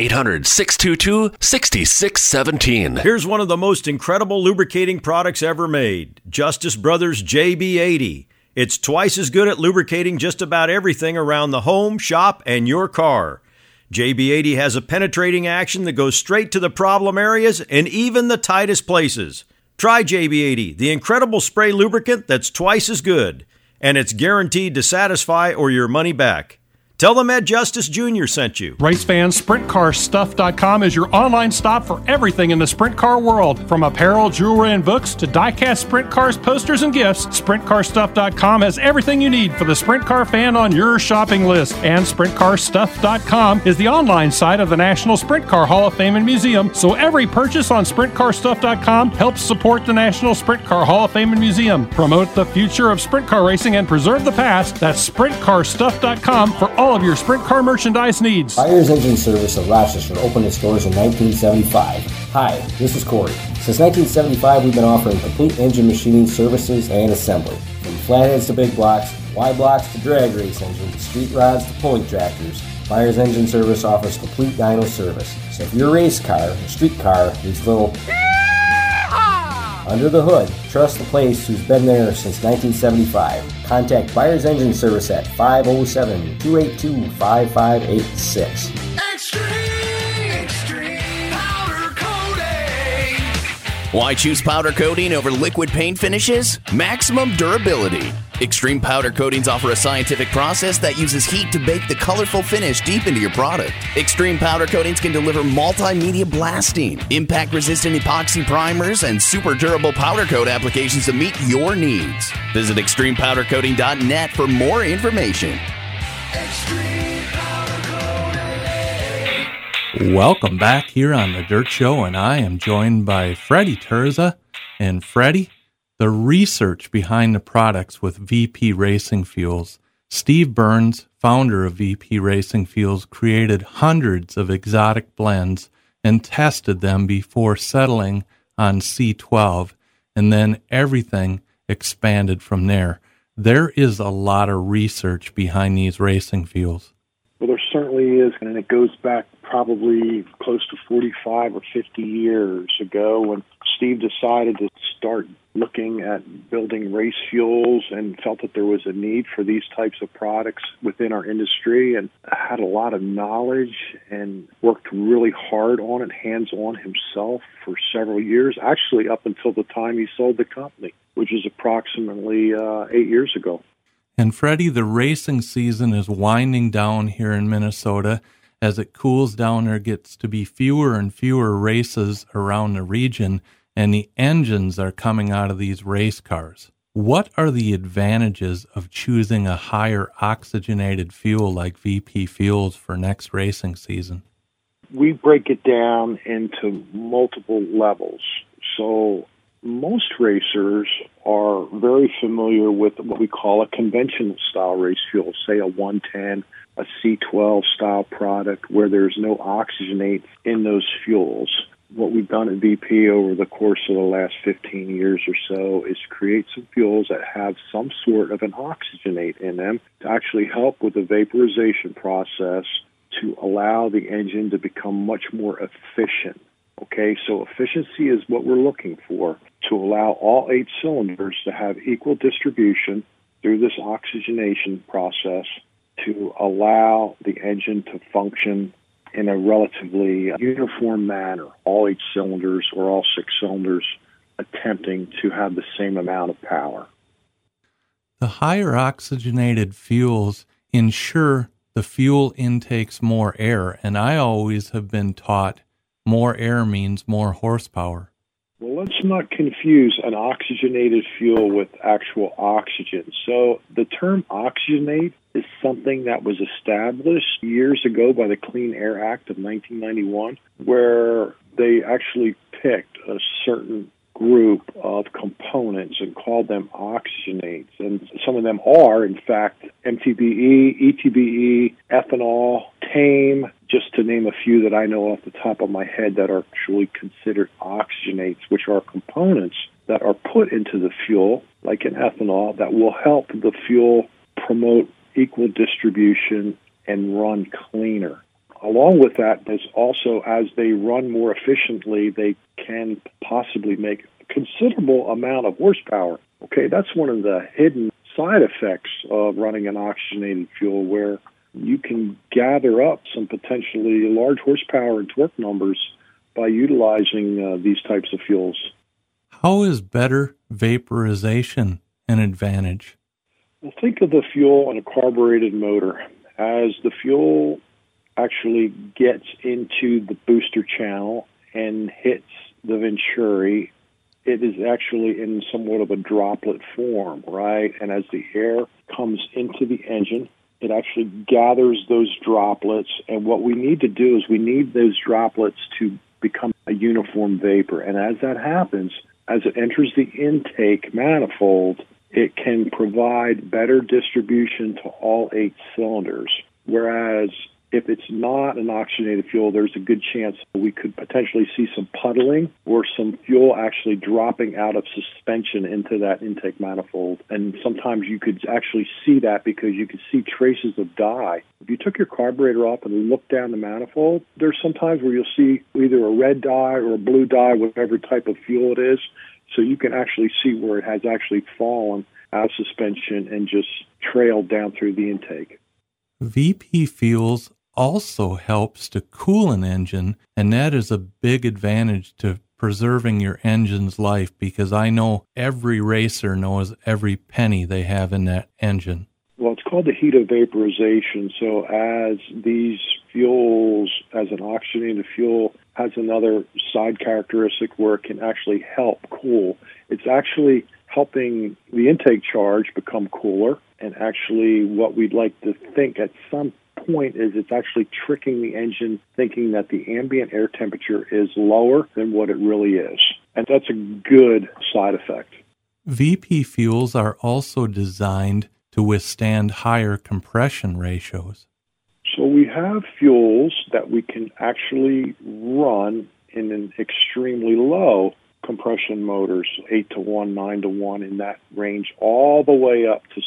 S5: 800-622-6617.
S19: Here's one of the most incredible lubricating products ever made. Justice Brothers JB80. It's twice as good at lubricating just about everything around the home, shop, and your car. JB80 has a penetrating action that goes straight to the problem areas and even the tightest places. Try JB80, the incredible spray lubricant that's twice as good, and it's guaranteed to satisfy or your money back. Tell them Ed Justice Jr. sent you.
S20: Race fans, SprintCarStuff.com is your online stop for everything in the sprint car world. From apparel, jewelry, and books to die-cast sprint cars, posters, and gifts, SprintCarStuff.com has everything you need for the sprint car fan on your shopping list. And SprintCarStuff.com is the online site of the National Sprint Car Hall of Fame and Museum, so every purchase on SprintCarStuff.com helps support the National Sprint Car Hall of Fame and Museum. Promote the future of sprint car racing and preserve the past. That's SprintCarStuff.com for all of your sprint car merchandise needs.
S21: Byers Engine Service of Rochester opened its doors in 1975. Hi, this is Corey. Since 1975, we've been offering complete engine machining services and assembly. From flatheads to big blocks, Y blocks to drag race engines, street rods to pulling tractors, Byers Engine Service offers complete dyno service. So if your race car or street car needs a little under the hood, trust the place who's been there since 1975. Contact Byers Engine Service at 507-282-5586.
S15: Why choose powder coating over liquid paint finishes? Maximum durability. Extreme Powder Coatings offer a scientific process that uses heat to bake the colorful finish deep into your product. Extreme Powder Coatings can deliver multimedia blasting, impact-resistant epoxy primers, and super durable powder coat applications to meet your needs. Visit extremepowdercoating.net for more information.
S1: Welcome back here on The Dirt Show, and I am joined by Freddie Terza. And Freddie, the research behind the products with VP Racing Fuels. Steve Burns, founder of VP Racing Fuels, created hundreds of exotic blends and tested them before settling on C12, and then everything expanded from there. There is a lot of research behind these racing fuels.
S22: Well, there certainly is, and it goes back probably close to 45 or 50 years ago when Steve decided to start looking at building race fuels and felt that there was a need for these types of products within our industry, and had a lot of knowledge and worked really hard on it, hands-on himself for several years, actually up until the time he sold the company, which is approximately 8 years ago.
S1: And Freddie, the racing season is winding down here in Minnesota. As it cools down, there gets to be fewer and fewer races around the region, and the engines are coming out of these race cars. What are the advantages of choosing a higher oxygenated fuel like VP Fuels for next racing season?
S22: We break it down into multiple levels. So most racers are very familiar with what we call a conventional style race fuel, say a 110, a C12 style product where there's no oxygenate in those fuels. What we've done at VP over the course of the last 15 years or so is create some fuels that have some sort of an oxygenate in them to actually help with the vaporization process to allow the engine to become much more efficient. Okay, so efficiency is what we're looking for, to allow all 8 cylinders to have equal distribution through this oxygenation process to allow the engine to function in a relatively uniform manner, all 8 cylinders or all 6 cylinders attempting to have the same amount of power.
S1: The higher oxygenated fuels ensure the fuel intakes more air, and I always have been taught more air means more horsepower.
S22: Well, let's not confuse an oxygenated fuel with actual oxygen. So the term oxygenate is something that was established years ago by the Clean Air Act of 1991, where they actually picked a certain group of components and called them oxygenates. And some of them are, in fact, MTBE, ETBE, ethanol, TAME, just to name a few that I know off the top of my head that are actually considered oxygenates, which are components that are put into the fuel, like in ethanol, that will help the fuel promote equal distribution and run cleaner. Along with that, there's also, as they run more efficiently, they can possibly make a considerable amount of horsepower. Okay, that's one of the hidden side effects of running an oxygenated fuel, where you can gather up some potentially large horsepower and torque numbers by utilizing these types of fuels.
S1: How is better vaporization an advantage?
S22: Well, think of the fuel in a carbureted motor. As the fuel actually gets into the booster channel and hits the venturi, it is actually in somewhat of a droplet form, right? And as the air comes into the engine, it actually gathers those droplets. And what we need to do is we need those droplets to become a uniform vapor. And as that happens, as it enters the intake manifold, it can provide better distribution to all 8 cylinders. Whereas if it's not an oxygenated fuel, there's a good chance we could potentially see some puddling or some fuel actually dropping out of suspension into that intake manifold. And sometimes you could actually see that because you could see traces of dye. If you took your carburetor off and looked down the manifold, there's sometimes where you'll see either a red dye or a blue dye, whatever type of fuel it is. So you can actually see where it has actually fallen out of suspension and just trailed down through the intake.
S1: VP Fuels also helps to cool an engine, and that is a big advantage to preserving your engine's life, because I know every racer knows every penny they have in that engine.
S22: Well, it's called the heat of vaporization. So as these fuels, as an oxygenated fuel, has another side characteristic where it can actually help cool. It's actually helping the intake charge become cooler, and actually what we'd like to think at some point is it's actually tricking the engine thinking that the ambient air temperature is lower than what it really is. And that's a good side effect.
S1: VP fuels are also designed to withstand higher compression ratios.
S22: So we have fuels that we can actually run in an extremely low compression motors, 8-to-1, 9-to-1, in that range, all the way up to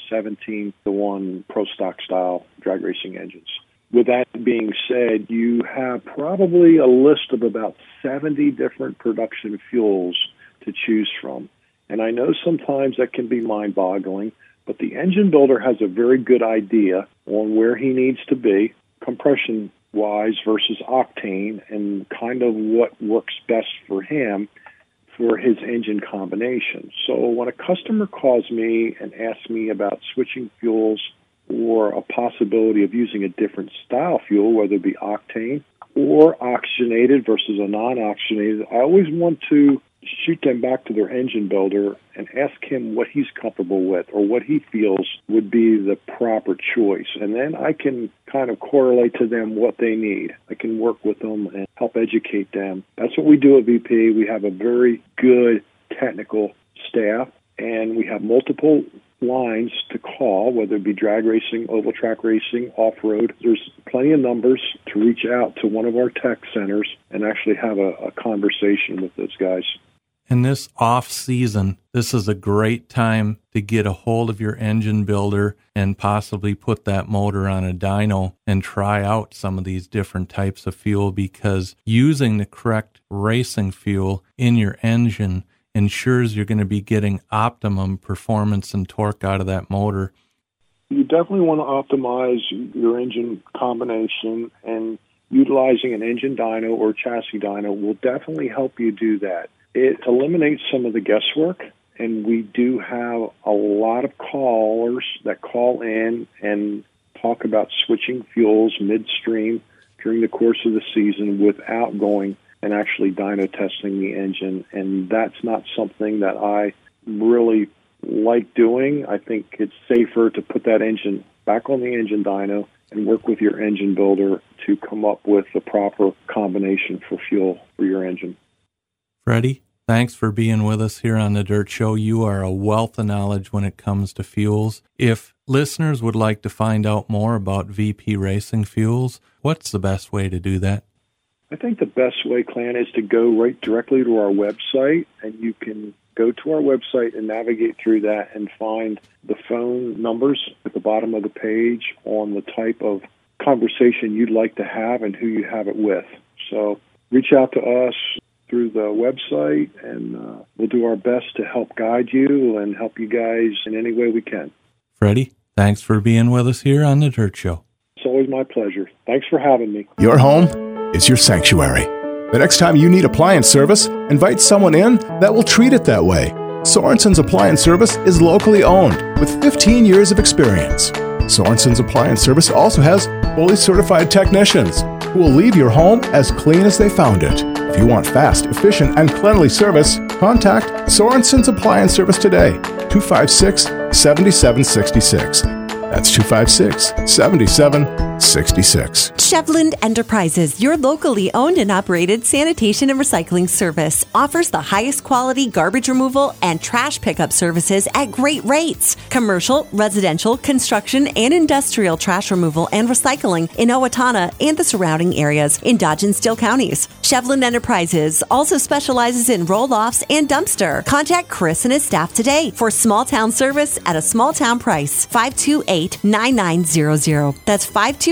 S22: 17-to-1 Pro Stock style drag racing engines. With that being said, you have probably a list of about 70 different production fuels to choose from. And I know sometimes that can be mind-boggling, but the engine builder has a very good idea on where he needs to be, compression-wise versus octane, and kind of what works best for him for his engine combination. So when a customer calls me and asks me about switching fuels or a possibility of using a different style fuel, whether it be octane or oxygenated versus a non-oxygenated, I always want to shoot them back to their engine builder and ask him what he's comfortable with or what he feels would be the proper choice. And then I can kind of correlate to them what they need. I can work with them and help educate them. That's what we do at VP. We have a very good technical staff, and we have multiple lines to call, whether it be drag racing, oval track racing, off-road. There's plenty of numbers to reach out to one of our tech centers and actually have a conversation with those guys.
S1: In this off-season, this is a great time to get a hold of your engine builder and possibly put that motor on a dyno and try out some of these different types of fuel, because using the correct racing fuel in your engine ensures you're going to be getting optimum performance and torque out of that motor.
S22: You definitely want to optimize your engine combination, and utilizing an engine dyno or chassis dyno will definitely help you do that. It eliminates some of the guesswork, and we do have a lot of callers that call in and talk about switching fuels midstream during the course of the season without going and actually dyno testing the engine, and that's not something that I really like doing. I think it's safer to put that engine back on the engine dyno and work with your engine builder to come up with the proper combination for fuel for your engine.
S1: Freddie, thanks for being with us here on The Dirt Show. You are a wealth of knowledge when it comes to fuels. If listeners would like to find out more about VP Racing Fuels, what's the best way to do that?
S22: I think the best way, Clan, is to go right directly to our website, and you can go to our website and navigate through that and find the phone numbers at the bottom of the page on the type of conversation you'd like to have and who you have it with. So reach out to us through the website, and we'll do our best to help guide you and help you guys in any way we can.
S1: Freddie, thanks for being with us here on The Dirt Show.
S22: It's always my pleasure. Thanks for having me.
S13: Your home is your sanctuary. The next time you need appliance service, invite someone in that will treat it that way. Sorensen's Appliance Service is locally owned with 15 years of experience. Sorensen's Appliance Service also has fully certified technicians who will leave your home as clean as they found it. If you want fast, efficient, and cleanly service, contact Sorensen's Appliance Service today, 256-7766. That's 256-7766.
S7: Chevland Enterprises, your locally owned and operated sanitation and recycling service, offers the highest quality garbage removal and trash pickup services at great rates. Commercial, residential, construction, and industrial trash removal and recycling in Owatonna and the surrounding areas in Dodge and Steele counties. Chevland Enterprises also specializes in roll-offs and dumpster. Contact Chris and his staff today for small town service at a small town price. 528-9900. That's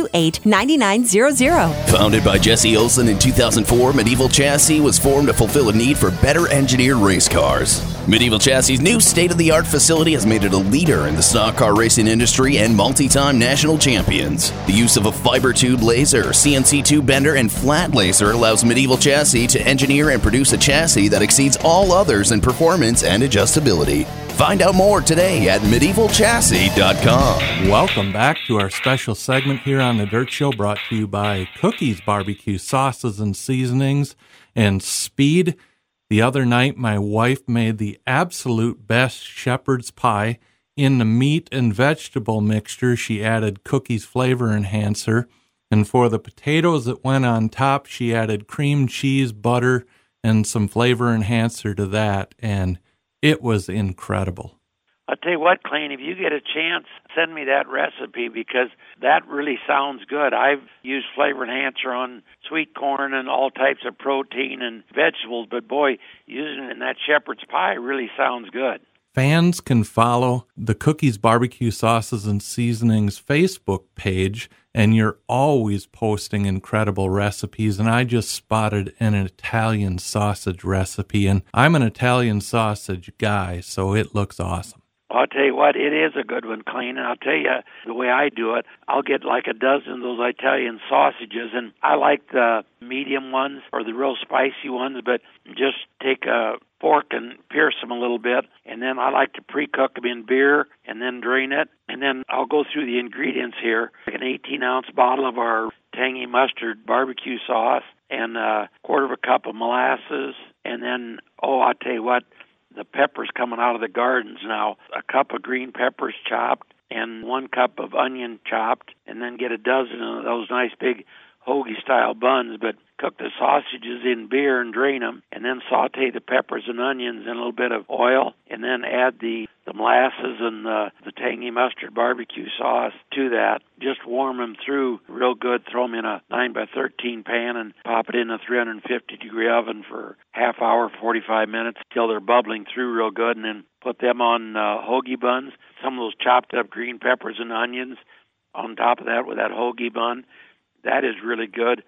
S7: 528-9900.
S15: Founded by Jesse Olson in 2004, Medieval Chassis was formed to fulfill a need for better engineered race cars. Medieval Chassis' new state-of-the-art facility has made it a leader in the stock car racing industry and multi-time national champions. The use of a fiber tube laser, CNC tube bender, and flat laser allows Medieval Chassis to engineer and produce a chassis that exceeds all others in performance and adjustability. Find out more today at medievalchassis.com.
S1: Welcome back to our special segment here on The Dirt Show, brought to you by Cookies Barbecue Sauces and Seasonings and Speed. The other night, my wife made the absolute best shepherd's pie. In the meat and vegetable mixture, she added Cookies Flavor Enhancer. And for the potatoes that went on top, she added cream cheese, butter, and some flavor enhancer to that. And it was incredible.
S2: I'll tell you what, Clayton, if you get a chance, send me that recipe because that really sounds good. I've used flavor enhancer on sweet corn and all types of protein and vegetables, but boy, using it in that shepherd's pie really sounds good.
S1: Fans can follow the Cookies Barbecue Sauces and Seasonings Facebook page, and you're always posting incredible recipes. And I just spotted an Italian sausage recipe, and I'm an Italian sausage guy, so it looks awesome.
S2: I'll tell you what, it is a good one, Clayton, and I'll tell you the way I do it. I'll get like a dozen of those Italian sausages, and I like the medium ones or the real spicy ones, but just take a fork and pierce them a little bit, and then I like to pre-cook them in beer and then drain it, and then I'll go through the ingredients here, like an 18-ounce bottle of our tangy mustard barbecue sauce and a quarter of a cup of molasses, and then, I'll tell you what, the peppers coming out of the gardens now, a cup of green peppers chopped and 1 cup of onion chopped, and then get a dozen of those nice big hoagie-style buns, but cook the sausages in beer and drain them, and then saute the peppers and onions in a little bit of oil, and then add the molasses and the tangy mustard barbecue sauce to that. Just warm them through real good. Throw them in a 9x13 pan and pop it in a 350-degree oven for half hour, 45 minutes, till they're bubbling through real good, and then put them on hoagie buns. Some of those chopped up green peppers and onions on top of that with that hoagie bun. That is really good.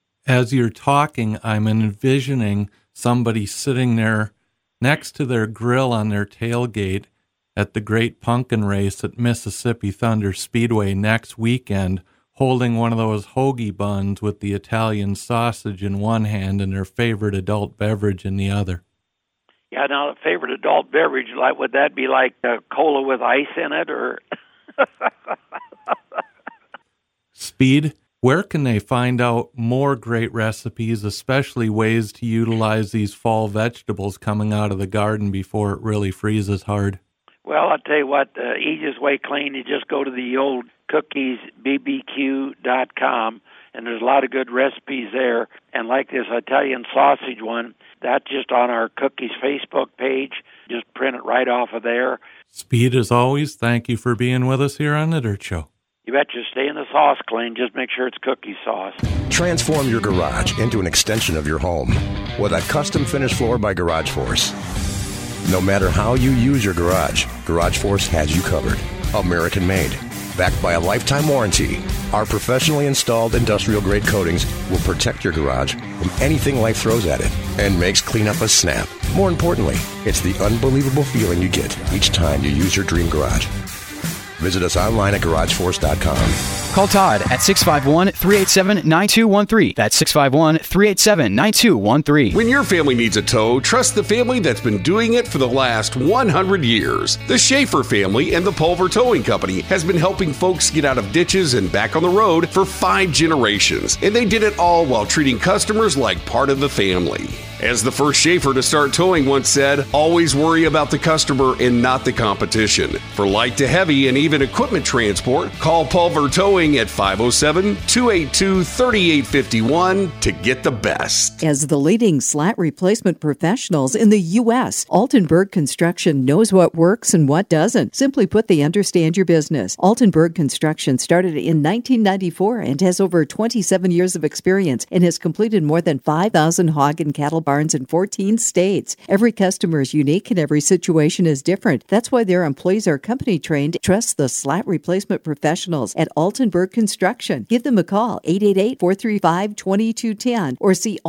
S1: As you're talking, I'm envisioning somebody sitting there next to their grill on their tailgate at the Great Pumpkin Race at Mississippi Thunder Speedway next weekend, holding one of those hoagie buns with the Italian sausage in one hand and their favorite adult beverage in the other.
S2: Yeah, now the favorite adult beverage, like, would that be like cola with ice in it, or?
S1: Speed, where can they find out more great recipes, especially ways to utilize these fall vegetables coming out of the garden before it really freezes hard?
S2: Well, I'll tell you what, the easiest way, Clean, you just go to the old cookiesbbq.com, and there's a lot of good recipes there. And like this Italian sausage one, that's just on our Cookies Facebook page. Just print it right off of there.
S1: Speed, as always, thank you for being with us here on The Dirt Show.
S2: You betcha. Stay in the sauce, Clean. Just make sure it's cookie sauce.
S3: Transform your garage into an extension of your home with a custom finished floor by Garage Force. No matter how you use your garage, Garage Force has you covered. American made. Backed by a lifetime warranty, our professionally installed industrial-grade coatings will protect your garage from anything life throws at it and makes cleanup a snap. More importantly, it's the unbelievable feeling you get each time you use your dream garage. Visit us online at GarageForce.com.
S4: Call Todd at 651-387-9213. That's 651-387-9213.
S23: When your family needs a tow, trust the family that's been doing it for the last 100 years. The Schaefer family and the Pulver Towing Company has been helping folks get out of ditches and back on the road for 5 generations. And they did it all while treating customers like part of the family. As the first Schaefer to start towing once said, always worry about the customer and not the competition. For light to heavy and even equipment transport, call Pulver Towing at 507-282-3851 to get the best.
S24: As the leading slat replacement professionals in the U.S., Altenburg Construction knows what works and what doesn't. Simply put, they understand your business. Altenburg Construction started in 1994 and has over 27 years of experience and has completed more than 5,000 hog and cattle barns in 14 states. Every customer is unique and every situation is different. That's why their employees are company trained. Trust the slat replacement professionals at Altenburg Construction. Give them a call, 888-435-2210, or see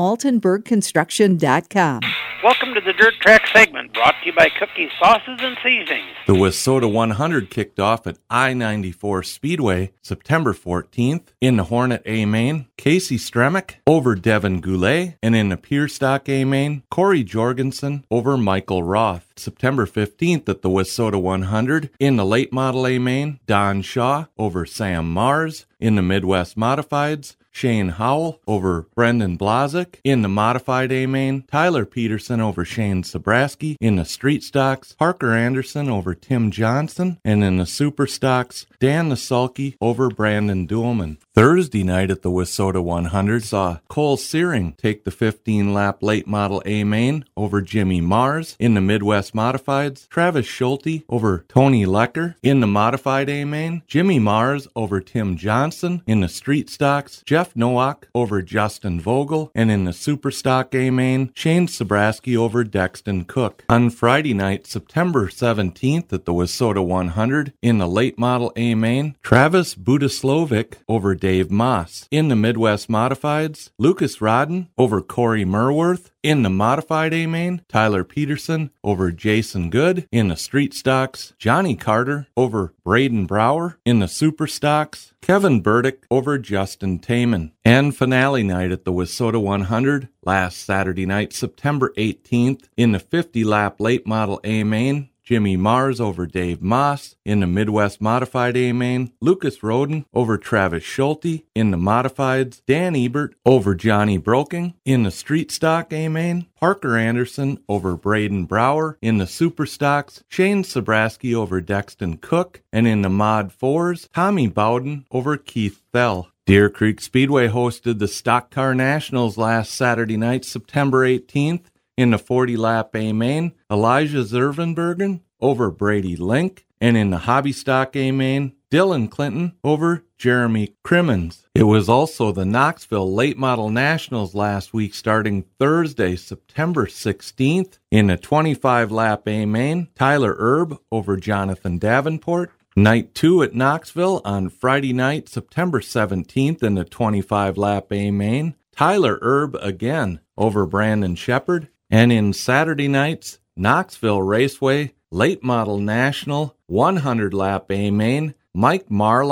S24: altenburgconstruction.com.
S2: Welcome to the Dirt Track segment, brought to you by Cookies, Sauces, and Seasonings.
S1: The Wissota 100 kicked off at I-94 Speedway September 14th in the Hornet A-Main, Casey Stremick over Devin Goulet, and in the Pure Stock A-Main, Corey Jorgensen over Michael Roth. September 15th at the Wissota 100 in the late model A-Main, Don Shaw over Sam Mars. In the Midwest Modifieds, Shane Howell over Brendan Blazik. In the Modified A-Main, Tyler Peterson over Shane Sabraski. In the Street Stocks, Parker Anderson over Tim Johnson. And in the Super Stocks, Dan Nasulke over Brandon Duhlman. Thursday night at the Wissota 100 saw Cole Searing take the 15-lap late model A-Main over Jimmy Mars. In the Midwest Modifieds, Travis Schulte over Tony Lecker. In the Modified A-Main, Jimmy Mars over Tim Johnson. In the Street Stocks, Jeff Nowak over Justin Vogel. And in the Super Stock A-Main, Shane Sabraski over Dexton Cook. On Friday night, September 17th at the Wissota 100 in the late model A-Main, Travis Budaslovic over Dave Moss. In the Midwest Modifieds, Lucas Rodden over Corey Merworth. In the Modified A-Main, Tyler Peterson over Jason Good. In the Street Stocks, Johnny Carter over Braden Brower. In the Super Stocks, Kevin Burdick over Justin Taman. And finale night at the Wissota 100, last Saturday night, September 18th, in the 50-lap late model A-Main, Jimmy Mars over Dave Moss. In the Midwest Modified A-Main, Lucas Roden over Travis Schulte. In the Modifieds, Dan Ebert over Johnny Broking. In the Street Stock A-Main, Parker Anderson over Braden Brower. In the Super Stocks, Shane Sabraski over Dexton Cook. And in the Mod 4s, Tommy Bowden over Keith Thel. Deer Creek Speedway hosted the Stock Car Nationals last Saturday night, September 18th. In the 40-lap A-Main, Elijah Zervenbergen over Brady Link. And in the Hobby Stock A-Main, Dylan Clinton over Jeremy Crimmins. It was also the Knoxville Late Model Nationals last week, starting Thursday, September 16th. In the 25-lap A-Main, Tyler Erb over Jonathan Davenport. Night 2 at Knoxville on Friday night, September 17th in the 25-lap A-Main, Tyler Erb again over Brandon Shepard. And in Saturday night's Knoxville Raceway Late Model National 100-lap A-Main, Mike Marlar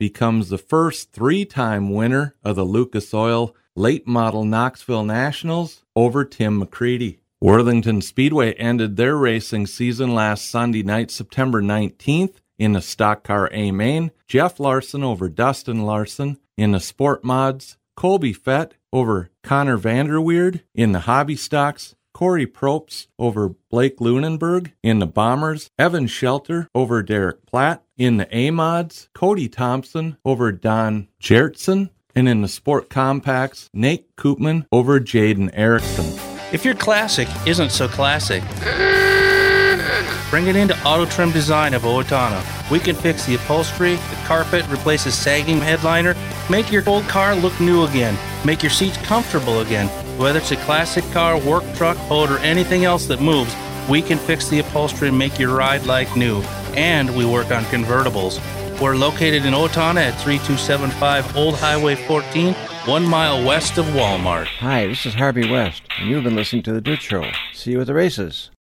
S1: becomes the first 3-time winner of the Lucas Oil Late Model Knoxville Nationals over Tim McCready. Worthington Speedway ended their racing season last Sunday night, September 19th, in the Stock Car A Main. Jeff Larson over Dustin Larson. In the Sport Mods, Colby Fett over Connor Vanderweerd. In the Hobby Stocks, Corey Propst over Blake Lunenberg. In the Bombers, Evan Shelter over Derek Platt. In the A-Mods, Cody Thompson over Don Jertson. And in the Sport Compacts, Nate Koopman over Jaden Erickson.
S4: If your classic isn't so classic, bring it into Auto Trim Design of Owatonna. We can fix the upholstery, the carpet, replace a sagging headliner, make your old car look new again, make your seats comfortable again. Whether it's a classic car, work truck, boat, or anything else that moves, we can fix the upholstery and make your ride like new. And we work on convertibles. We're located in Owatonna at 3275 Old Highway 14, 1 mile west of Walmart.
S6: Hi, this is Harvey West, and you've been listening to The Dirt Show. See you at the races.